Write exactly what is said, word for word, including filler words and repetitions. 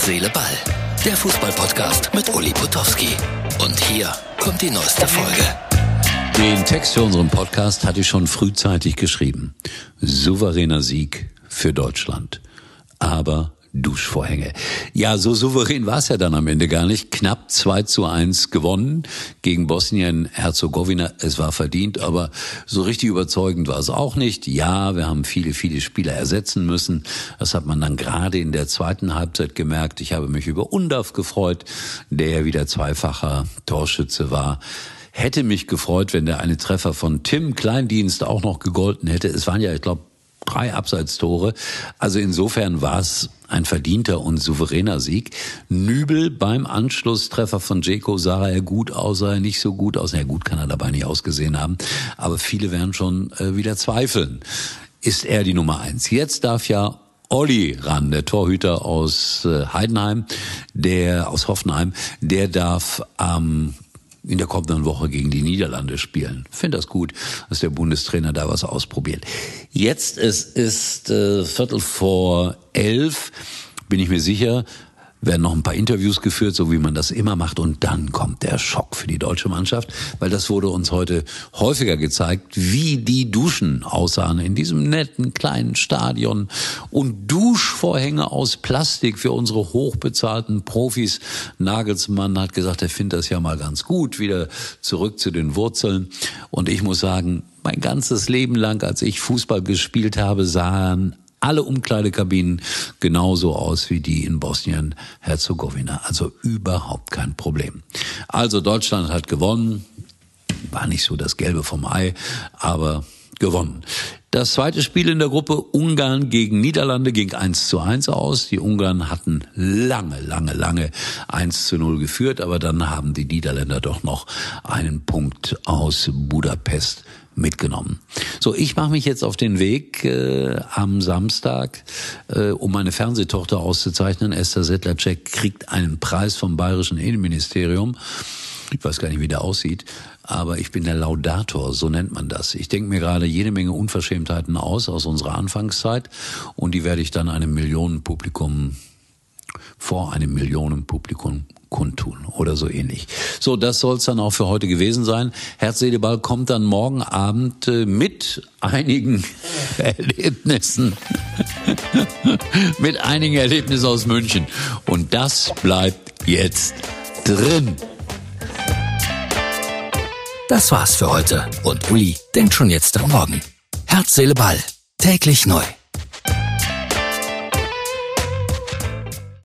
Seele, Ball. Der Fußball-Podcast mit Uli Potowski. Und hier kommt die neueste Folge. Den Text für unseren Podcast hatte ich schon frühzeitig geschrieben. Souveräner Sieg für Deutschland. Aber Duschvorhänge. Ja, so souverän war es ja dann am Ende gar nicht. Knapp zwei zu eins gewonnen gegen Bosnien-Herzegowina. Es war verdient, aber so richtig überzeugend war es auch nicht. Ja, wir haben viele, viele Spieler ersetzen müssen. Das hat man dann gerade in der zweiten Halbzeit gemerkt. Ich habe mich über Undav gefreut, der ja wieder zweifacher Torschütze war. Hätte mich gefreut, wenn der eine Treffer von Tim Kleindienst auch noch gegolten hätte. Es waren ja, ich glaube, drei Abseitstore. Also insofern war es ein verdienter und souveräner Sieg. Nübel beim Anschlusstreffer von Dzeko sah er gut aus, sah er nicht so gut aus. Na gut, kann er dabei nicht ausgesehen haben. Aber viele werden schon äh, wieder zweifeln. Ist er die Nummer eins? Jetzt darf ja Olli ran, der Torhüter aus äh, Heidenheim, der aus Hoffenheim, der darf am ähm, in der kommenden Woche gegen die Niederlande spielen. Ich finde das gut, dass der Bundestrainer da was ausprobiert. Jetzt, es ist äh, Viertel vor elf, bin ich mir sicher, werden noch ein paar Interviews geführt, so wie man das immer macht. Und dann kommt der Schock für die deutsche Mannschaft, weil das wurde uns heute häufiger gezeigt, wie die Duschen aussahen in diesem netten kleinen Stadion. Und Duschvorhänge aus Plastik für unsere hochbezahlten Profis. Nagelsmann hat gesagt, er findet das ja mal ganz gut, wieder zurück zu den Wurzeln. Und ich muss sagen, mein ganzes Leben lang, als ich Fußball gespielt habe, sahen alle Umkleidekabinen genauso aus wie die in Bosnien-Herzegowina. Also überhaupt kein Problem. Also Deutschland hat gewonnen. War nicht so das Gelbe vom Ei, aber gewonnen. Das zweite Spiel in der Gruppe, Ungarn gegen Niederlande, ging eins zu eins aus. Die Ungarn hatten lange, lange, lange eins zu null geführt, aber dann haben die Niederländer doch noch einen Punkt aus Budapest mitgenommen. So, ich mache mich jetzt auf den Weg äh, am Samstag, äh, um meine Fernsehtochter auszuzeichnen. Esther Sedlacek kriegt einen Preis vom Bayerischen Innenministerium. Ich weiß gar nicht, wie der aussieht, aber ich bin der Laudator, so nennt man das. Ich denke mir gerade jede Menge Unverschämtheiten aus, aus unserer Anfangszeit, und die werde ich dann einem Millionenpublikum, vor einem Millionenpublikum kundtun oder so ähnlich. So, das soll es dann auch für heute gewesen sein. Herz, Seele, Ball kommt dann morgen Abend äh, mit einigen Erlebnissen, mit einigen Erlebnissen aus München. Und das bleibt jetzt drin. Das war's für heute. Und Uli denkt schon jetzt am Morgen. Herz, Seele, Ball. Täglich neu.